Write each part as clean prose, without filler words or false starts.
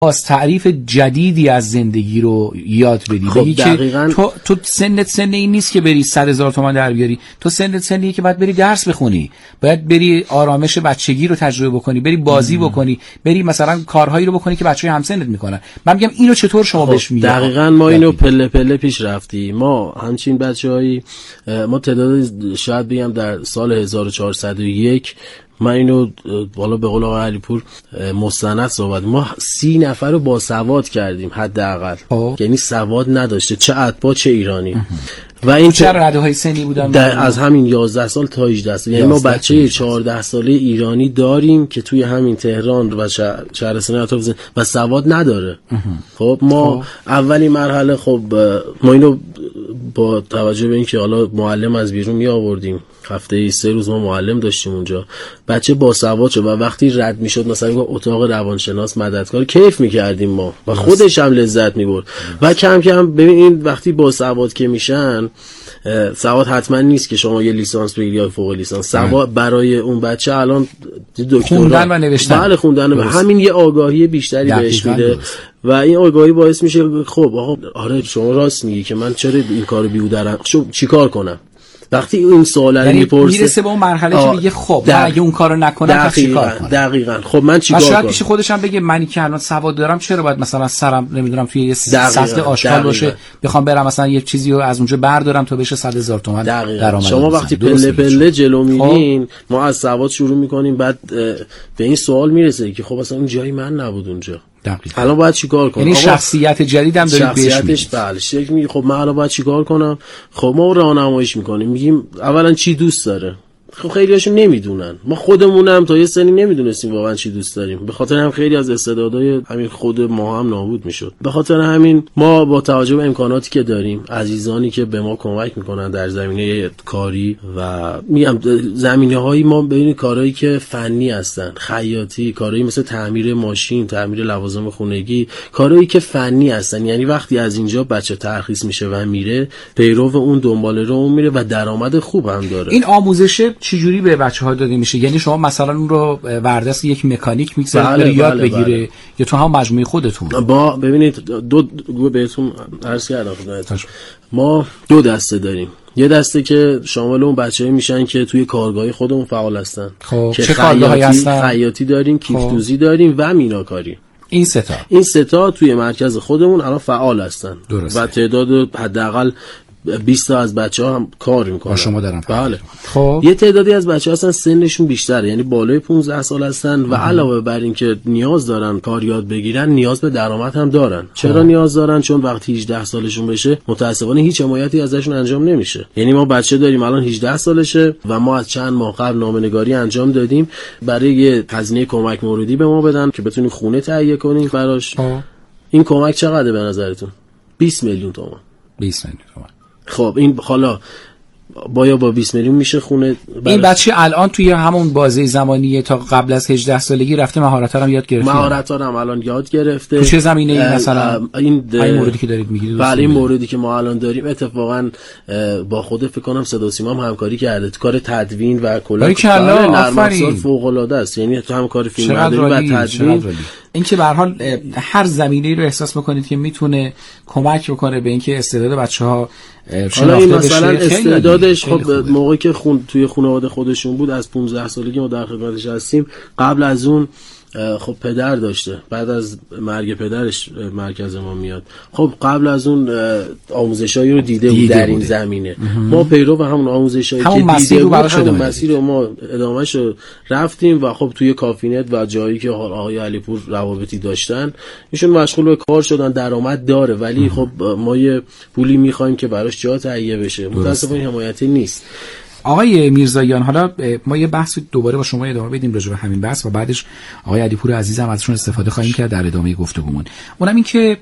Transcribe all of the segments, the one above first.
باز تعریف جدیدی از زندگی رو یاد بدی. خب بگی که تو سنت سن این نیست که بری 100,000 تومان در بیاری، تو سنت سنیه که باید بری درس بخونی، باید بری آرامش بچگی رو تجربه بکنی، بری بازی بکنی، بری مثلا کارهایی رو بکنی که بچه‌های همسنت میکنن. من میگم اینو چطور شما بهش میگی؟ دقیقاً ما اینو پله پله پیش رفتیم. ما همچین بچه‌هایی، ما تعداد شاید بگم در سال 1401 من اینو بالا به قول آقای علیپور مستند صحبت، ما 30 نفر رو با سواد کردیم حداقل، یعنی سواد نداشته، چه اتباع چه ایرانی. و این چه رده‌های سنی بودن؟ از همین 11 سال تا 18 سال، یعنی ما بچه 14 ساله ایرانی داریم که توی همین تهران و شهرستان اطراف و سواد نداره. خب ما اولین مرحله، خب ما اینو با توجه به اینکه حالا معلم از بیرون می آوردیم، هفته 3 روز ما معلم داشتیم اونجا، بچه با سواد شد و وقتی رد میشد مثلا اتاق روانشناس مددکار، کیف میکردیم ما و خودش هم لذت میبرد. و کم کم ببین این وقتی با سواد که میشن، سواد حتما نیست که شما یه لیسانس بگیری یا فوق لیسانس، سواد برای اون بچه الان دکترا خوندن و نوشتن، بله خوندن و همین یه آگاهی بیشتری بهش میده و این آگاهی باعث میشه خب آقا آره شما راست میگی که من چرا این کارو بیهودرم، چیکار کنم. وقتی این سوالا رو میپرسه میرسه به اون مرحله که میگه خب من اگه اون کارو نکنم پس چیکار کنم؟ دقیقاً خب من چیکار کنم؟ شاید پیش خودش هم بگه منی که الان سواد دارم چرا باید مثلا سرم نمیدونم توی یه سطح آشغال باشه، بخوام برم مثلا یه چیزی رو از اونجا بردارم تا بشه 100,000 تومان درآمد. شما وقتی پله پله جلو میرین، ما از سواد شروع میکنیم، بعد به این سوال میرسه که خب اصلا اون جای من نبود اونجا. دقیقاً. الان باید چیکار کنم؟ یعنی شخصیت جدیدم دارید بهش میگید. بله شکل میگه خب من الان باید چیکار کنم؟ خب ما راهنماییش میکنیم، میگیم اولا چی دوست داره. خب خیلی هاشون نمیدونن، ما خودمونم تا یه سنی نمیدونستیم واقعا چی دوست داریم، به خاطر هم خیلی از استعدادهای همین خود ما هم نابود میشد. به خاطر همین ما با توجه به امکاناتی که داریم، عزیزانی که به ما کمک میکنن در زمینه کاری و میگم زمینه‌های ما، ببینید کارهایی که فنی هستن، خیاطی، کارهایی مثل تعمیر ماشین، تعمیر لوازم خونگی، کارهایی که فنی هستن، یعنی وقتی از اینجا بچه ترخیص میشه و میره پیرو اون دنباله رو اون میره و درآمد خوب هم داره. این آموزش چجوری به بچه‌ها داده میشه؟ یعنی شما مثلا اون رو وردست یک مکانیک میگذارید یاد بگیره یا تو هم مجموعه خودتون؟ با ببینید دو بهتون عرض کردم خدمتتون، ما 2 دسته داریم. یه دسته که شامل اون بچه‌ای میشن که توی کارگاه خودمون فعال هستن. خب چه کارگاهی هستن؟ خیاطی داریم، کیف‌دوزی داریم و میناکاری. این سه تا توی مرکز خودمون الان فعال هستن. و تعداد حداقل 20 تا از بچه‌ها هم کار میکنن. شما دارن. بله. خب یه تعدادی از بچه‌ها هستن سنشون بیشتره، یعنی بالای 15 سال هستن و علاوه بر این که نیاز دارن کار یاد بگیرن، نیاز به درآمد هم دارن. چرا نیاز دارن؟ چون وقتی 18 سالشون بشه متأسفانه هیچ حمایتی ازشون انجام نمیشه. یعنی ما بچه داریم الان 18 سالشه و ما از چند ماه قبل نامه‌نگاری انجام دادیم برای یه هزینه کمک موردی به ما بدن که بتونیم خونه تهیه کنیم براش. این کمک چقدره به نظرتون؟ 20 میلیون تومان. 20 میلیون تومان. خب این حالا با 20 میلیون میشه خونه این بچه الان توی همون بازه زمانیه تا قبل از 18 سالگی رفته مهارت‌ها رو یاد گرفته. مهارت‌ها رو هم الان یاد گرفته. تو چه زمینه‌ای مثلا این موردی که دارید میگید؟ بله این موردی که ما الان داریم اتفاقا با خود فکر کنم صدا و سیما هم همکاری کرده تو کار تدوین و کلا نرم افزار فوق‌العاده است، یعنی تو هم کار فیلمبرداری و تدوین. این که به هر حال هر زمینه‌ای رو احساس می‌کنید که میتونه کمک بکنه به اینکه استعداد بچه‌ها شناخته بشه. مثلا استعدادش خب موقعی که توی خانواده خودشون بود، از 15 سالگی ما در خدمتش هستیم. قبل از اون خب پدر داشته، بعد از مرگ پدرش مرکز ما میاد. خب قبل از اون آموزشایی رو دیده بود در این زمینه. ما پیرو و همون آموزشایی که دیده بود همون مسیر رو ما ادامهش رو رفتیم و خب توی کافینت و جایی که آقای علیپور روابطی داشتن ایشون مشغول به کار شدن، درآمد داره ولی خب ما یه پولی میخوایم که براش جا تهیه بشه، متأسفانه حمایتی نیست. آقای میرزاییان، حالا ما یه بحث دوباره با شما ادامه بدیم راجع به همین بحث و بعدش آقای علیپور عزیزم ازشون استفاده خواهیم کرد در ادامه گفتگومون. اونم این که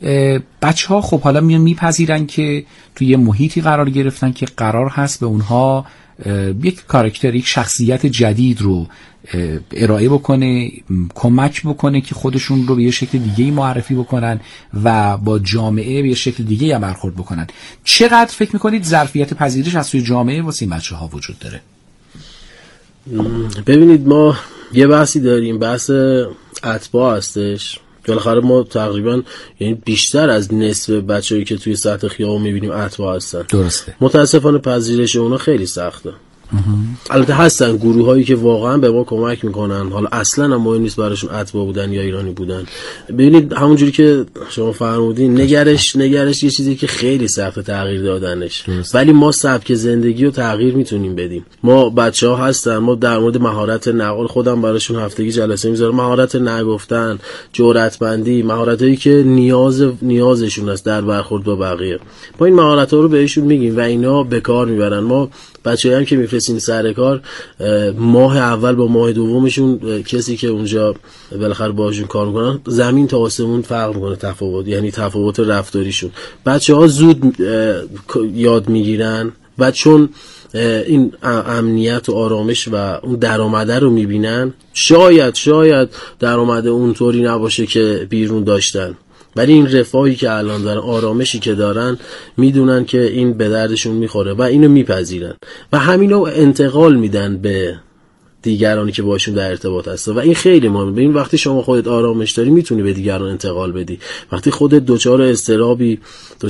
بچه‌ها خب حالا میپذیرن که توی یه محیطی قرار گرفتن که قرار هست به اونها یک کاراکتر، یک شخصیت جدید رو ارائه بکنه، کمک بکنه که خودشون رو به یه شکل دیگه‌ای معرفی بکنن و با جامعه به یه شکل دیگه‌ای هم برخورد بکنن. چقدر فکر میکنید ظرفیت پذیرش از توی جامعه واسه این بچه‌ها وجود داره؟ ببینید ما یه بحثی داریم، بحث اتباع هستش بالاخره ما تقریبا یعنی بیشتر از نصف بچه‌ای که توی سطح خیابون می‌بینیم اتباع هستن. درسته. متاسفانه پذیرش اونا خیلی سخته. البته هستن گروهایی که واقعا به ما کمک میکنن، حالا اصلا هم مهم نیست براشون اتباع بودن یا ایرانی بودن. ببینید همونجوری که شما فرمودین نگرش یه چیزی که خیلی سخت تغییر دادنش، ولی ما سبک زندگی رو تغییر میتونیم بدیم. ما بچه‌ها هستن، ما در مورد مهارت نقل خودم براشون هفتگی جلسه میذارم، مهارت نگفتن، جرأتمندی، مهارتایی که نیازشون است در برخورد با بقیه. ما این مهارت‌ها رو بهشون میگیم و اینا به کار میبرن. ما بچه‌ای هم که میفرستیم سر کار، ماه اول با ماه دومشون کسی که اونجا بالاخره باهاشون کار میکنن زمین تا آسمون فرق میکنه تفاوت، یعنی تفاوت رفتاریشون. بچه‌ها زود یاد میگیرن و چون این امنیت و آرامش و اون درآمده رو میبینن، شاید درآمده اونطوری نباشه که بیرون داشتن، ولی این رفاهی که الان دارن، آرامشی که دارن، میدونن که این به دردشون میخوره و اینو میپذیرن و همینو انتقال میدن به دیگرانی که باشون در ارتباط هستن و این خیلی مهمه. ببین وقتی شما خودت آرامش داری میتونی به دیگران انتقال بدی. وقتی خودت دچار اضطرابی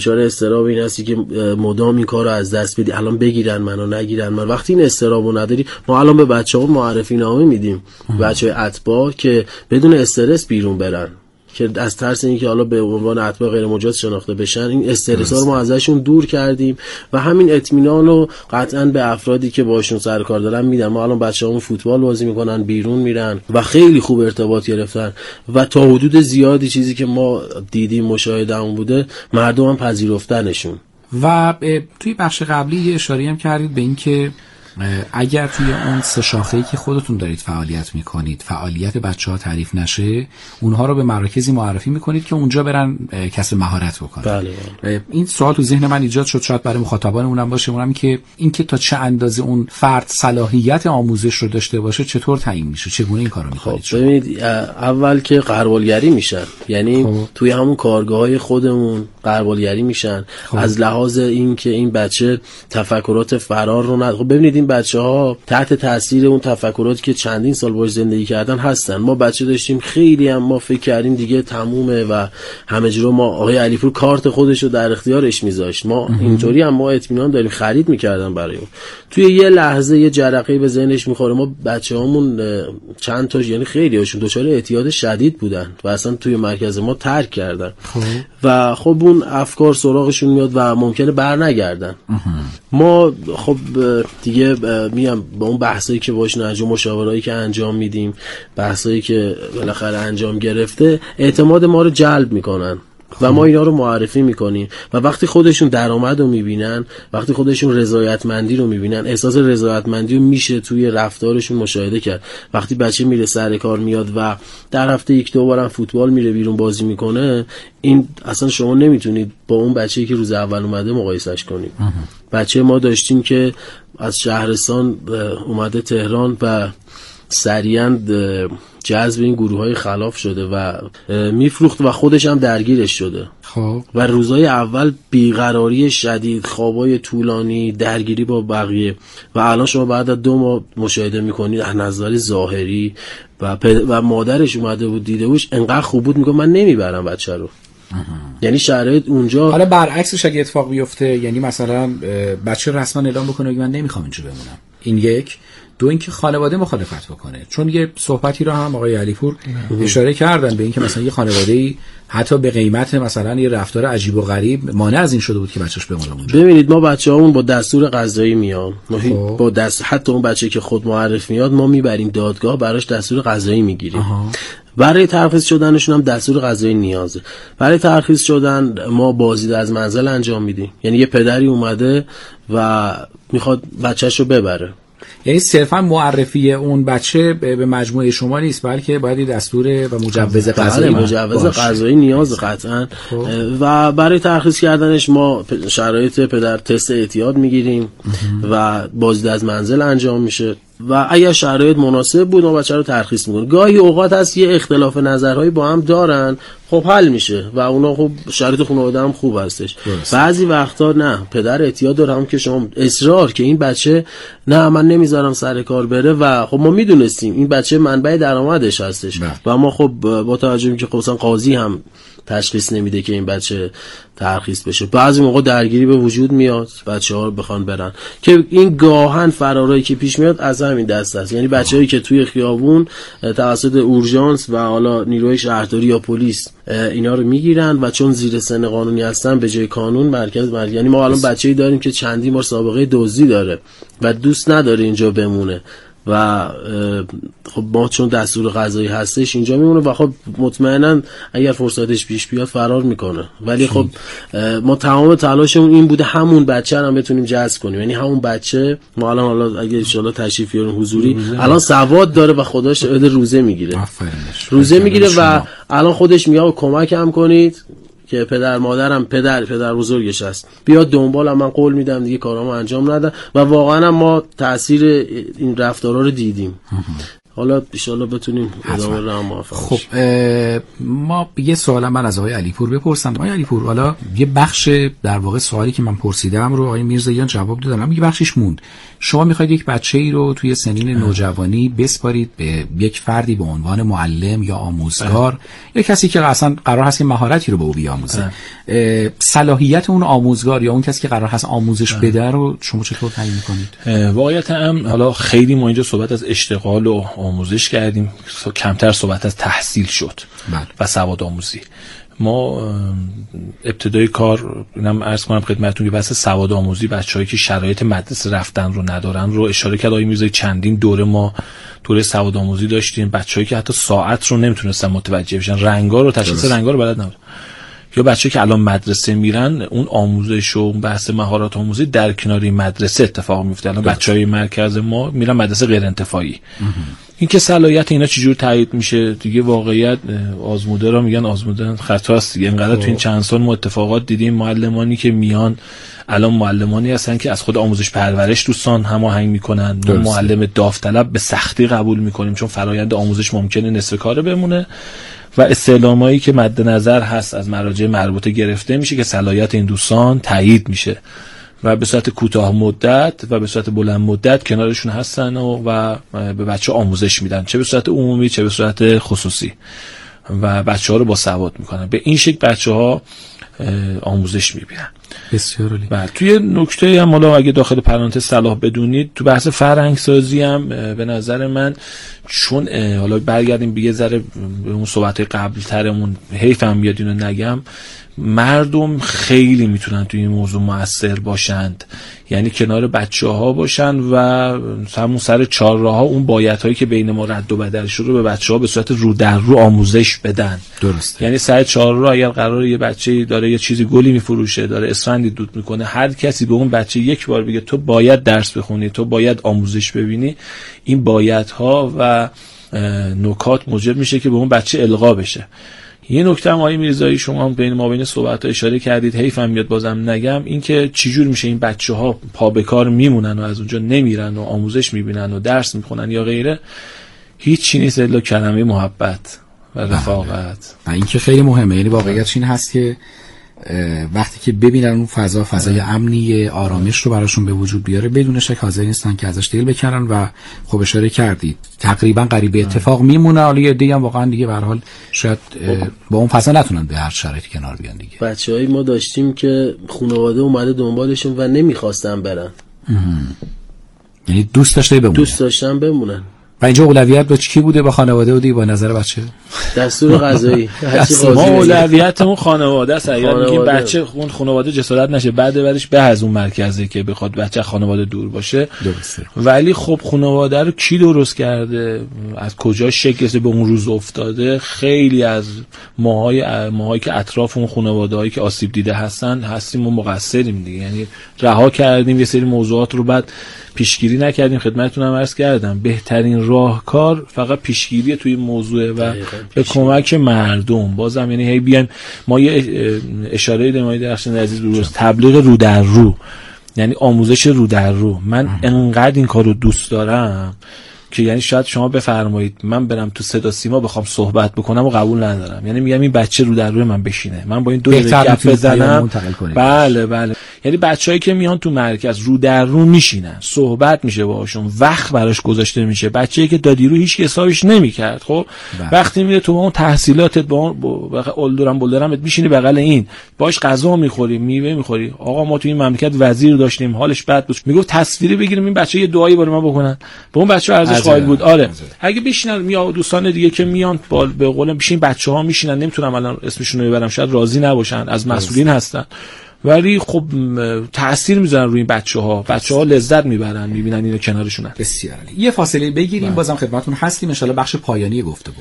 این هستی که مدام این کارو از دست بدی، الان بگیرن منو نگیرن من، وقتی این اضطرابو نداری، ما الان به بچه‌ها معرفی نامه میدیم، بچه‌های اتباع که بدون استرس بیرون برن، که از ترس اینکه حالا به عنوان اتباع غیر مجاز شناخته بشن، این استرس ها رو ما ازشون دور کردیم و همین اطمینان رو قطعا به افرادی که باشون سر کار دارن میدن. ما الان بچه‌هامون فوتبال بازی میکنن، بیرون میرن و خیلی خوب ارتباط گرفتن و تا حدود زیادی چیزی که ما دیدیم مشاهدهمون بوده، مردم هم پذیرفتنشون. و توی بخش قبلی یه اشاره هم کردید به این که اگر توی اون سه شاخه‌ای که خودتون دارید فعالیت میکنید، فعالیت بچه‌ها تعریف نشه، اونها رو به مراکزی معرفی میکنید که اونجا برن کسب مهارت بکنن. بله. این سوال تو ذهن من ایجاد شد، شاید برای مخاطبانمون باشه، اونم که اینکه تا چه اندازه اون فرد صلاحیت آموزش رو داشته باشه چطور تعیین میشه، چگونه این کارو میکنید؟ خب ببینید، اول که غربالگری میشن، یعنی توی همون کارگاه‌های خودمون غربالگری میشن. از لحاظ این که این بچه تفکرات فرار رو نداره. خب ببینید این بچه‌ها تحت تاثیر اون تفکراتی که چندین سال باهاش زندگی کردن هستن. ما بچه داشتیم خیلی هم ما فکر کردیم دیگه تمومه و همه جا ما آقای علیپور کارت خودش رو در اختیارش میذاشت، ما اینطوری هم ما اطمینان داریم، خرید میکردن برای اون. توی یه لحظه یه جرقه‌ای به ذهنش میخوره. ما بچه‌هامون چند تا یعنی خیلی هاشون دچار اعتیاد شدید بودن و اصلا توی مرکز ما ترک کردن و خب اون افکار سراغشون میاد و ممکنه برنگردن. ما خب دیگه میام با اون بحثایی که باشون انجام، مشاورایی که انجام میدیم، بحثایی که بالاخره انجام گرفته، اعتماد ما رو جلب میکنن و ما اینا رو معرفی میکنیم و وقتی خودشون درآمد رو میبینن، وقتی خودشون رضایتمندی رو میبینن، احساس رضایتمندی رو میشه توی رفتارشون مشاهده کرد. وقتی بچه میره سر کار میاد و در هفته 1-2 بارم فوتبال میره بیرون بازی میکنه، این اصلا شما نمیتونید با اون بچه‌ای که روز اول اومده مقایسش کنید. بچه ما داشتیم که از شهرستان اومده تهران و سریعا جذب این گروه‌های خلاف شده و میفروخت و خودش هم درگیرش شده. خب و روزهای اول بیقراری شدید، خوابای طولانی، درگیری با بقیه و الان شما بعد از 2 ماه مشاهده میکنید از نظر ظاهری و مادرش اومده بود دیدهوش، انقدر خوب بود میگه من نمیبرم بچه رو. یعنی شرایط اونجا حالا برعکسش اگه اتفاق بیفته، یعنی مثلا بچه رسما اعلام بکنه که من نمیخوام اینجا بمونم، این یک. دو اینکه خانواده مخالفت بکنه، چون یه صحبتی رو هم آقای علیپور اشاره کردن به اینکه مثلا یه خانواده‌ای حتی به قیمت مثلا یه رفتار عجیب و غریب مانع از این شده بود که بچه‌ش بمونه اونجا. ببینید ما بچه‌هامون با دستور قضایی میان، با حتی اون بچه که خود معرف میاد ما میبریم دادگاه، براش دستور قضایی میگیریم. برای ترخیص شدنشون هم دستور قضایی نیازه. برای ترخیص شدن ما بازدید از منزل انجام میدیم، یعنی یه پدری اومده و میخواد بچه‌شو ببره، یعنی صرفا معرفی اون بچه به مجموعه شما نیست، بلکه باید دستور و مجوز قضایی قضایی نیاز قطعا. و برای ترخیص کردنش ما شرایط پدر تست اعتیاد میگیریم و بازدید از منزل انجام میشه. و اگر شرایط مناسب بود ما بچه رو ترخیص میکنیم. گاهی اوقات هست یه اختلاف نظرهایی با هم دارن، خب حل میشه و اونا خب شرایط خانواده هم خوب هستش. بعضی وقتا نه، پدر اعتیاد داره، هم که شما اصرار که این بچه نه من نمیذارم سر کار بره و خب ما میدونستیم این بچه منبع درآمدش هستش و ما خب با توجه که خصوصا قاضی هم تشخیص نمیده که این بچه ترخیص بشه. بعضی موقع درگیری به وجود میاد، بچه‌ها بخوان برن که این گاهن فرارایی که پیش میاد از همین دست است. یعنی بچه‌هایی که توی خیابون توسط اورژانس و حالا نیروی شهرداری یا پلیس اینا رو میگیرن و چون زیر سن قانونی هستن به جای کانون مرکز یعنی ما الان بچه‌ای داریم که چندین بار سابقه دزدی داره و دوست نداره اینجا بمونه و خب ما چون دستور قضایی هستش اینجا میمونه و خب مطمئنا اگر فرصتش پیش بیاد فرار میکنه. ولی خب ما تمام تلاشمون این بوده همون بچه رو هم بتونیم جذب کنیم. یعنی همون بچه ما الان حالا اگه ان شاءالله تشریف بیاریم حضوری الان سواد داره و خودش روزه میگیره، روزه میگیره و الان خودش میگه کمکم کنید که پدر مادرم پدر بزرگش هست بیاد دنبالم، من قول میدم دیگه کارامو انجام ندم و واقعا ما تاثیر این رفتارا رو دیدیم. حالا ان شاءالله بتونیم ادامه راه موفق. خب ما یه سوالم من از آقای علیپور بپرسم. آقای علیپور حالا یه بخش در واقع سوالی که من پرسیدم رو آقای میرزاییان جواب دادن، اما یه بخشش موند. شما میخواید یک بچه‌ای رو توی سنین نوجوانی بسپارید به یک فردی به عنوان معلم یا آموزگار یا کسی که اصلا قرار هست که مهارتی رو به او بیاموزه. صلاحیت اون آموزگار یا اون کسی که قرار هست آموزش بده رو شما چطور تعیین می‌کنید؟ واقعیتاً حالا خیلی ما اینجا صحبت از اشتغال و آموزش کردیم، کمتر صحبت از تحصیل شد و سواد آموزی. ما ابتدای کار اینم عرض کنم خدمتتون که بحث سواد آموزی بچه‌هایی که شرایط مدرسه رفتن رو ندارن رو اشاره کرد آقای میرزایی. چندین دوره ما دوره سواد آموزی داشتیم، بچه‌هایی که حتی ساعت رو نمیتونستن متوجه بشن، رنگا رو تشخیص رنگا رو بلد نبودن، یا بچه‌ای که الان مدرسه میرن اون آموزش و اون بحث مهارت آموزی در کنار مدرسه اتفاق میفته. الان بچهای مرکز ما میرن مدرسه غیر انتفاعی. این که صلاحیت اینا چجور تایید میشه دیگه واقعیت آزموده را میگن آزموده خطاست دیگه. اینقدر تو این چند سال ما اتفاقات دیدیم، معلمانی که میان الان معلمانی هستن که از خود آموزش پرورش دوستان هماهنگ میکنن، معلم داوطلب به سختی قبول میکنیم چون فرآیند آموزش ممکنه نصف کاره بمونه و استعلامایی که مد نظر هست از مراجع مربوطه گرفته میشه که صلاحیت این دوستان تایید میشه و به صورت کوتاه مدت و به صورت بلند مدت کنارشون هستن و به بچه آموزش میدن، چه به صورت عمومی چه به صورت خصوصی، و بچه ها رو با سواد میکنن. به این شکل بچه ها آموزش میبینن. بسیار عالی. بعد توی نکته هم حالا اگه داخل پرانتز صلاح بدونید تو بحث فرهنگ سازی هم به نظر من چون حالا برگردیم به یه ذره به اون صحبت قبل ترمون، حیف هم بیاد اینو نگم، مردم خیلی میتونن توی این موضوع مؤثر باشند، یعنی کنار بچه ها باشن و همون سر چهارراه ها اون بایدهایی که بین ما رد و بدل شده رو به بچه ها به صورت رو در رو آموزش بدن. درسته. یعنی سر چهارراه اگر قراره یه بچه‌ای داره یه چیزی گلی میفروشه، داره اسفندی دود میکنه، هر کسی به اون بچه یک بار بگه تو باید درس بخونی، تو باید آموزش ببینی، این بایدها و نکات موجب میشه که به اون بچه القا بشه. یه نکته هم آقای میرزایی شما هم بین ما بین صحبت‌ها اشاره کردید، حیفم میاد بازم نگم، این که چجور میشه این بچه‌ها پا به کار میمونن و از اونجا نمیرن و آموزش میبینن و درس میخونن یا غیره. هیچی نیست الا کلمه محبت و رفاقت. و این که خیلی مهمه. یعنی واقعیتش این هست که وقتی که ببینن اون فضای امنی آرامش رو براشون به وجود بیاره بدون شک حاضر نیستن که ازش دل بکنن و خب اشاره کردید تقریبا قریب اتفاق میمونه. حالا یه عده‌ای هم واقعا دیگه به هر حال شاید با اون فضا نتونن به هر شرایطی کنار بیان دیگه. بچه‌ای ما داشتیم که خانواده اومده دنبالشون و نمیخواستن برن. یعنی دوست داشتن بمونن. و اینجا اولویت با کی بوده؟ با خانواده بوده با نظر بچه؟ دستور قضایی. ما اولویتمون خانواده است. اگر میگیم بچه اون خانواده جسارت نشه بعد برش به از اون مرکزی که بخواد بچه خانواده دور باشه. درسته. ولی خب خانواده رو کی درست کرده؟ از کجا شکل به اون روز افتاده؟ خیلی از ماهایی که اطراف اون خانواده‌هایی که آسیب دیده هستیم و مقصریم دیگه. یعنی رها کردیم یه سری موضوعات رو بعد پیشگیری نکردیم. خدمتتونم عرض کردم بهترین راهکار فقط پیشگیری توی این موضوع و به کمک مردم. بازم یعنی هی بیایم ما یه اشاره دمای درخشان عزیز روز تبلیغ رو در رو، یعنی آموزش رو در رو. من انقدر این کارو دوست دارم که یعنی شاید شما بفرمایید من برم تو صدا سیما بخوام صحبت بکنم و قبول ندارم. یعنی میگم این بچه رو در روی من بشینه، من با این دو دقیقه گپ بزنم. بله یعنی بچه‌ای که میان تو مرکز رو در رو میشینن، صحبت میشه باهاشون، وقت براش گذاشته میشه. بچه‌ای که دادیرو هیچ حسابش نمیکرد، خب وقتی میره تو اون تحصیلاتت با اون بلدرمت میشینی بغل این، باش غذا میخوری، میوه میخوری. آقا ما تو این مملکت وزیر داشتیم حالش بد بود، میگفت تصویری بگیریم این بچه یه دعایی برای من بکنن، به اون بچه ارزش قائل بود. آره اگه بشینن یا دوستان دیگه که میان به قول بشین بچه‌ها میشینن، نمیتونم الان اسمشون رو ببرم شاید راضی نباشن، از مسئولین هستن، ولی خب تأثیر میذارن روی این بچه‌ها لذت میبرن، میبینن اینو کنارشونن. بسیار عالی. یه فاصله بگیریم، بازم خدمتتون هستیم ان شاء الله بخش پایانی گفتگو.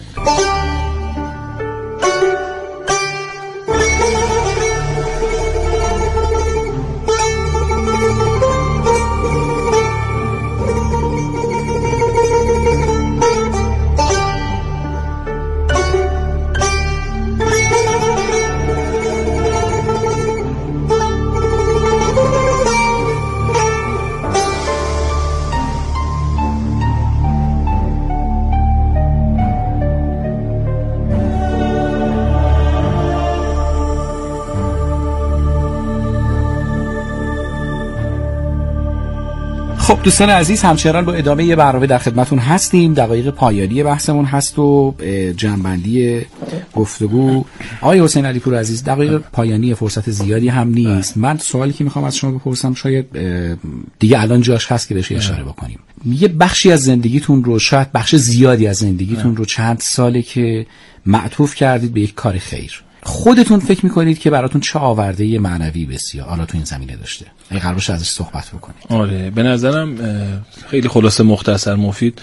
خب دوستان عزیز، همچنان با ادامه برنامه در خدمتون هستیم. دقایق پایانی بحثمون هست و جنبندی گفتگو. آقای حسین علی پور عزیز، دقایق پایانی، فرصت زیادی هم نیست. من سوالی که میخوام از شما بپرسم شاید دیگه الان جاش هست که بهش اشاره بکنیم. یه بخشی از زندگیتون رو، شاید بخش زیادی از زندگیتون رو چند ساله که معطوف کردید به یک کار خیر. خودتون فکر میکنید که براتون چه آورده معنوی بسیار حالا تو این زمینه داشته؟ اگه قرار باشه ازش صحبت بکنید. آره به نظرم خیلی خلاصه مختصر مفید.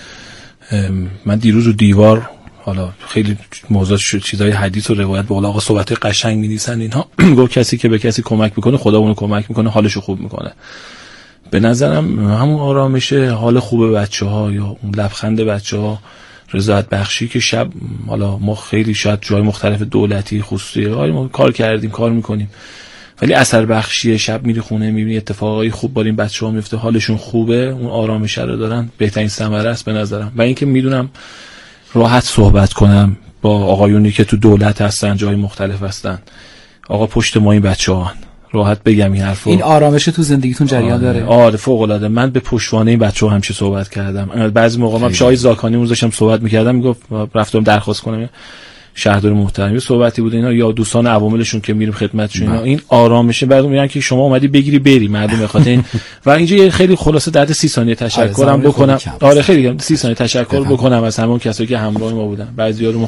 من دیروز رو دیوار، حالا خیلی موضوع چیزای حدیث و روایت به قول آقا صحبت قشنگ می‌نویسن اینها، گفت کسی که به کسی کمک میکنه خدا اونو کمک میکنه، حالشو خوب میکنه. به نظرم همون آرامش، حال خوب بچه‌ها یا اون لبخند بچه‌ها، رضایت بخشی که شب، حالا ما خیلی شاید جای مختلف دولتی خصوصی ما کار کردیم، کار میکنیم، ولی اثر بخشی شب میری خونه میبینی اتفاقای خوب با این بچه‌ها میفته، حالشون خوبه، اون آرامش رو دارن، بهترین ثمره است به نظرم. و اینکه میدونم راحت صحبت کنم با آقایونی که تو دولت هستن، جای مختلف هستن، آقا پشت ما این بچه‌ها، راحت بگم این حرفو. این آرامش تو زندگیتون جریان داره؟ آره فوق العاده. من به پشتوانه این بچه‌ها همیشه صحبت کردم. بعضی موقع من شاه زاکانی اون داشتم صحبت می‌کردم، میگفت رفتم درخواست کنم شهردار محترم، یه صحبتی بود اینا، یا دوستان عواملشون که میریم خدمتشون، اینا این آرامشه بعد میگن که شما اومدی بگیری بری مردم بخاطر این. و اینجا خیلی خلاصه در 30 ثانیه تشکرم بکنم. آره خیلی 30 ثانیه تشکر بکنم از همون کسایی که همراه ما بودن. بعضی‌ها رو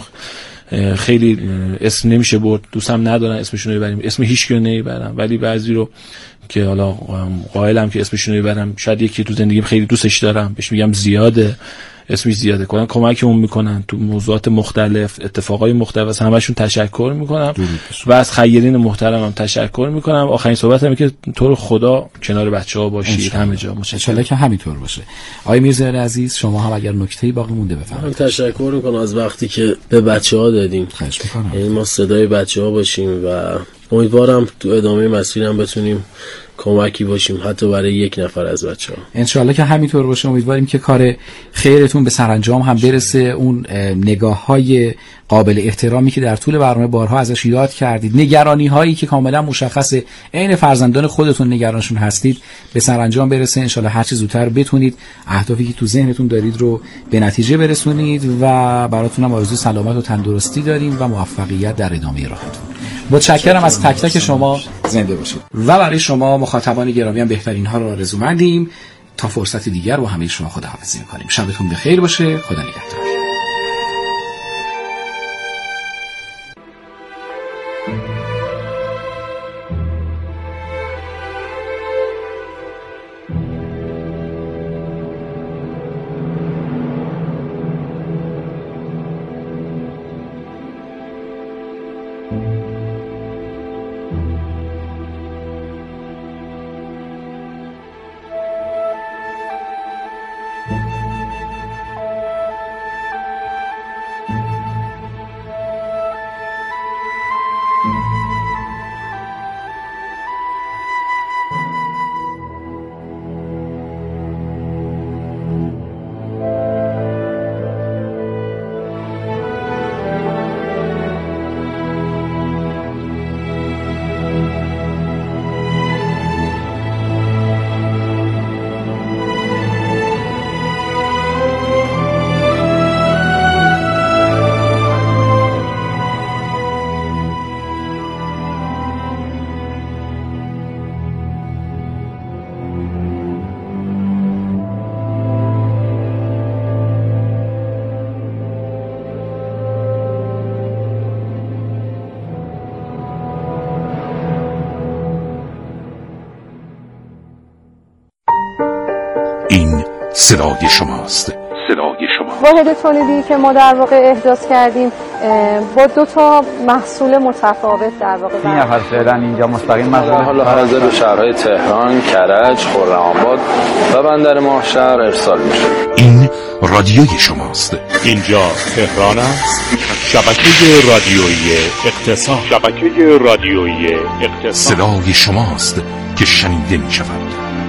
خیلی اسم نمیشه برد، دوستم ندارن اسمشون رو ببریم، اسم هیچ کیو نمیبرم، ولی بعضی رو که حالا قائلم که اسمشون رو ببرم، شاید یکی تو زندگیم خیلی دوستش دارم، بهش میگم زیاده، اسمش زیاده، کمکمون میکنن تو موضوعات مختلف، اتفاقای مختلف، از همشون تشکر میکنم و از خیرین محترمم تشکر میکنم. آخرین صحبتم اینه که تو رو خدا کنار بچه‌ها باشید همه جا. انشالله که همینطور باشه. آقای میرزا عزیز، شما هم اگر نکته‌ای باقی مونده بفرمایید. تشکر میکنم از وقتی که به بچه‌ها دادیم. خواهش میکنم. یعنی ما صدای بچه‌ها باشیم و امیدوارم تو ادامه مسیرم بتونیم کمکی باشیم حتی برای یک نفر از بچه‌ها. انشالله که همینطور باشه. امیدواریم که کار خیرتون به سرانجام هم برسه. اون نگاه‌های قابل احترامی که در طول برنامه بارها ازش یاد کردید، نگرانی‌هایی که کاملا مشخصه عین فرزندان خودتون نگرانشون هستید، به سرانجام برسه. انشالله هر چه زودتر بتونید اهدافی که تو ذهنتون دارید رو به نتیجه برسونید و براتون هم آرزوی سلامت و تندرستی داریم و موفقیت در ادامه راهتون. متشکرم از تک تک شما. زنده باشید. و برای شما مخاطبان گرامی هم بهترین ها رو آرزومندیم. تا فرصت دیگر با همه شما خداحافظی می‌کنیم. شبتون بخیر باشه. خدا نگهدار. صدای شماست. صدای شما. واحد تولیدی که ما در واقع احداث کردیم با 2 تا محصول متفاوت در واقع 3 نفر فعلا اینجا مستقیم حالا حاضر به شهرهای تهران، کرج، خرم‌آباد و بندر ماهشهر ارسال میشه. این رادیوی شماست. اینجا تهران است. شبکه رادیویی اقتصاد. شبکه رادیویی اقتصاد. صدای شماست که شنیده می شود.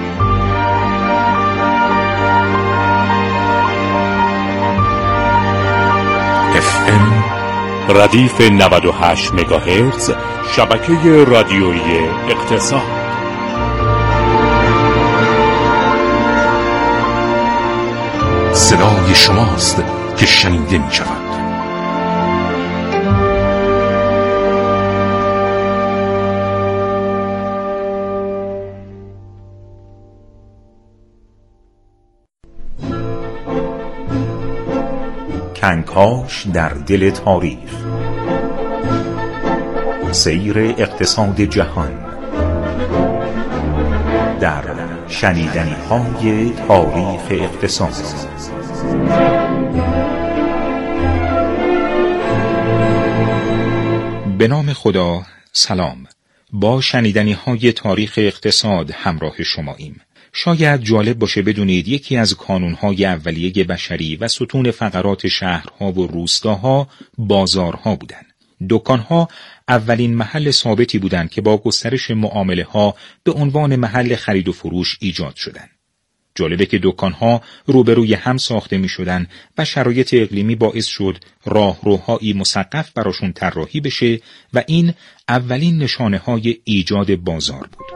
FM ردیف 98 مگاهرتز، شبکه رادیویی اقتصاد. صدای شماست که شنیده می شود. کنکاش در دل تاریخ، سیر اقتصاد جهان در شنیدنی‌های تاریخ اقتصاد. به نام خدا، سلام. با شنیدنی‌های تاریخ اقتصاد همراه شماییم. شاید جالب باشه بدونید یکی از کانون‌های اولیه بشری و ستون فقرات شهرها و روستاها بازارها بودن. دکان‌ها اولین محل ثابتی بودند که با گسترش معامله‌ها به عنوان محل خرید و فروش ایجاد شدند. جالبه که دکان‌ها روبروی هم ساخته می‌شدن و شرایط اقلیمی باعث شد راهروهایی مسقف براشون طراحی بشه و این اولین نشانه‌های ایجاد بازار بود.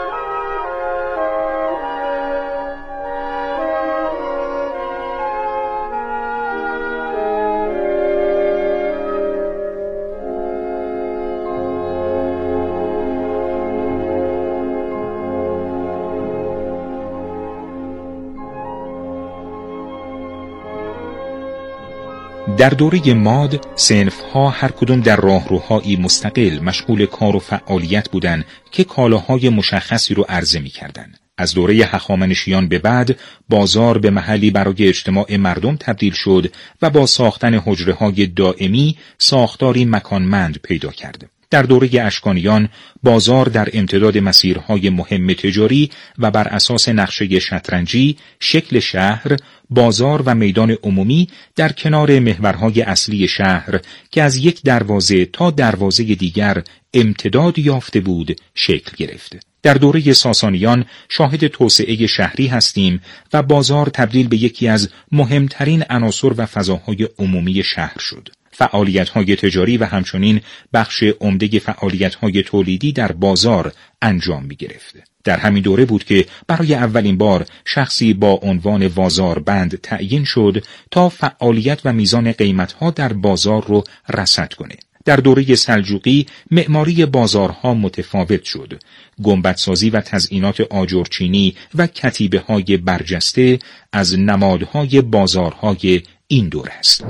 در دوره ماد، صنف‌ها هر کدوم در راهروهایی مستقل مشغول کار و فعالیت بودند که کالاهای مشخصی رو عرضه می‌کردند. از دوره هخامنشیان به بعد، بازار به محلی برای اجتماع مردم تبدیل شد و با ساختن حجره‌های دائمی ساختاری مکانمند پیدا کرد. در دوره اشکانیان، بازار در امتداد مسیرهای مهم تجاری و بر اساس نقشه شطرنجی، شکل شهر، بازار و میدان عمومی در کنار محورهای اصلی شهر که از یک دروازه تا دروازه دیگر امتداد یافته بود، شکل گرفت. در دوره ساسانیان شاهد توسعه شهری هستیم و بازار تبدیل به یکی از مهمترین عناصر و فضاهای عمومی شهر شد. فعالیت‌های تجاری و همچنین بخش عمده فعالیت‌های تولیدی در بازار انجام می‌گرفت. در همین دوره بود که برای اولین بار شخصی با عنوان وازاربند تعیین شد تا فعالیت و میزان قیمت‌ها در بازار رو رصد کنه. در دوره سلجوقی معماری بازارها متفاوت شد. گنبدسازی و تزئینات آجرچینی و کتیبه‌های برجسته از نمادهای بازارهای این دوره است.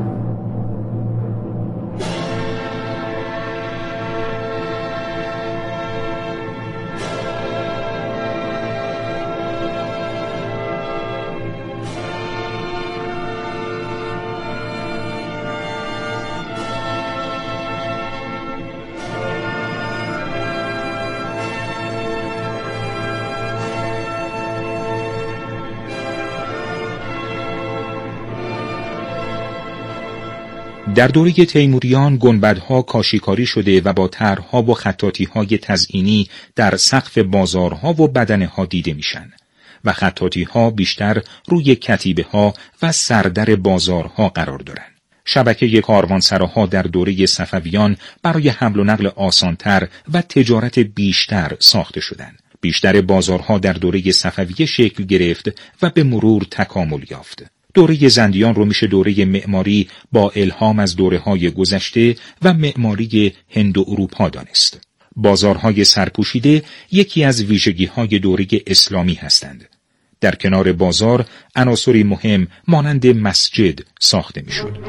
در دوره تیموریان گنبدها کاشیکاری شده و با طرح‌ها و خطاطی‌های تزئینی در سقف بازارها و بدنه‌ها دیده میشن و خطاطی‌ها بیشتر روی کتیبه‌ها و سردر بازارها قرار دارن. شبکه کاروانسراها در دوره صفویان برای حمل و نقل آسانتر و تجارت بیشتر ساخته شدند. بیشتر بازارها در دوره صفویه شکل گرفت و به مرور تکامل یافت. دوره زندیان رو میشه دوره معماری با الهام از دوره‌های گذشته و معماری هند و اروپا دانست. بازارهای سرپوشیده یکی از ویژگی‌های دوره اسلامی هستند. در کنار بازار عناصری مهم مانند مسجد ساخته میشد.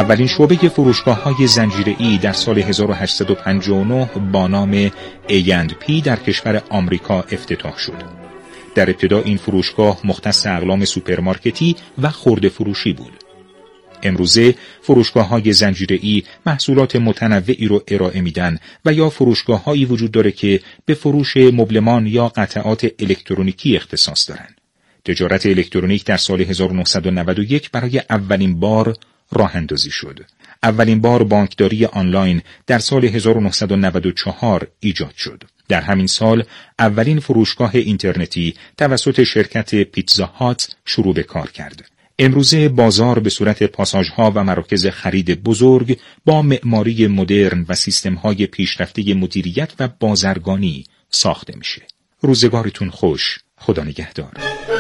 اولین شعبه فروشگاه‌های زنجیره‌ای در سال 1859 با نام A&P در کشور آمریکا افتتاح شد. در ابتدا این فروشگاه مختص اقلام سوپرمارکتی و خرده فروشی بود. امروزه فروشگاه‌های زنجیره‌ای محصولات متنوعی رو ارائه میدن و یا فروشگاه‌هایی وجود داره که به فروش مبلمان یا قطعات الکترونیکی اختصاص دارن. تجارت الکترونیک در سال 1991 برای اولین بار راه اندازی شد. اولین بار بانکداری آنلاین در سال 1994 ایجاد شد. در همین سال اولین فروشگاه اینترنتی توسط شرکت پیتزا هات شروع به کار کرد. امروزه بازار به صورت پاساژها و مراکز خرید بزرگ با معماری مدرن و سیستم‌های پیشرفته مدیریت و بازرگانی ساخته میشه. روزگارتون خوش. خدا نگهدار.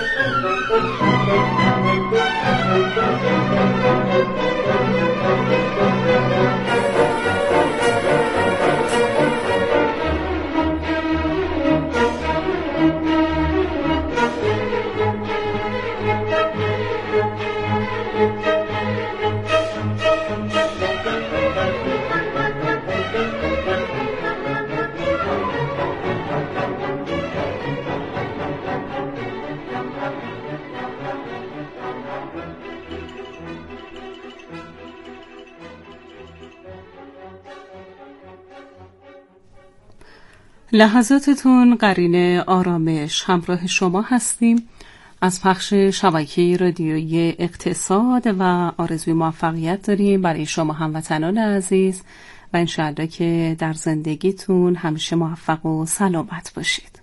لحظاتتون قرین آرامش، همراه شما هستیم از پخش شبکه رادیویی اقتصاد و آرزوی موفقیت داریم برای شما هموطنان عزیز و انشاءالله که در زندگیتون همیشه موفق و سلامت باشید.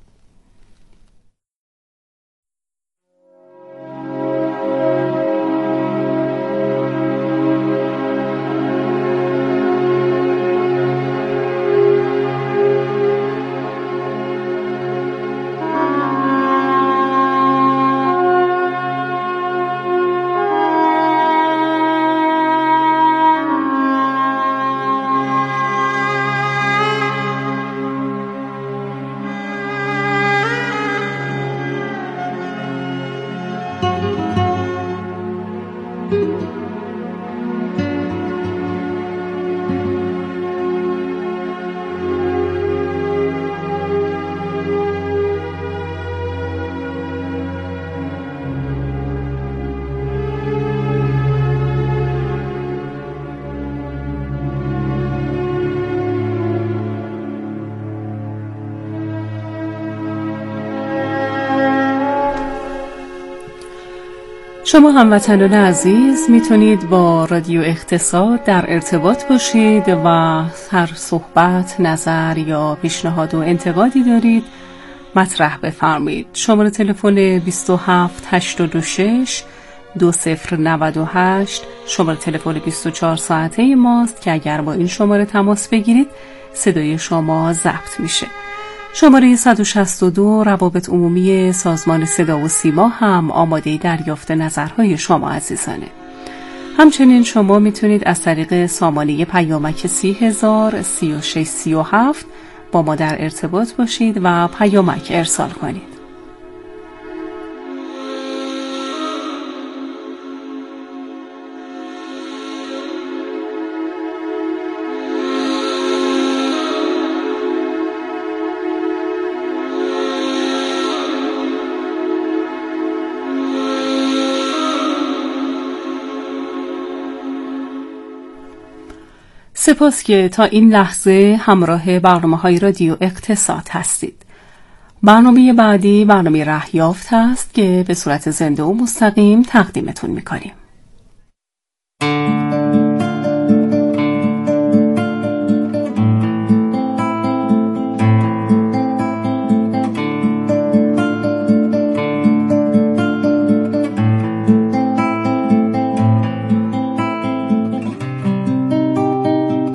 شما هموطنان عزیز میتونید با رادیو اقتصاد در ارتباط باشید و هر صحبت، نظر یا پیشنهاد و انتقادی دارید مطرح بفرمایید. شماره تلفن 2786 2098 شماره تلفن 24 ساعته ماست که اگر با این شماره تماس بگیرید صدای شما ضبط میشه. شماره 162 روابط عمومی سازمان صدا و سیما هم آماده دریافت نظرهای شما عزیزانه. همچنین شما میتونید از طریق سامانه پیامک 30,03637 با ما در ارتباط باشید و پیامک ارسال کنید. سپاس که تا این لحظه همراه برنامه‌های رادیو اقتصاد هستید. برنامه بعدی برنامه رهیافت هست که به صورت زنده و مستقیم تقدیمتون می‌کنیم.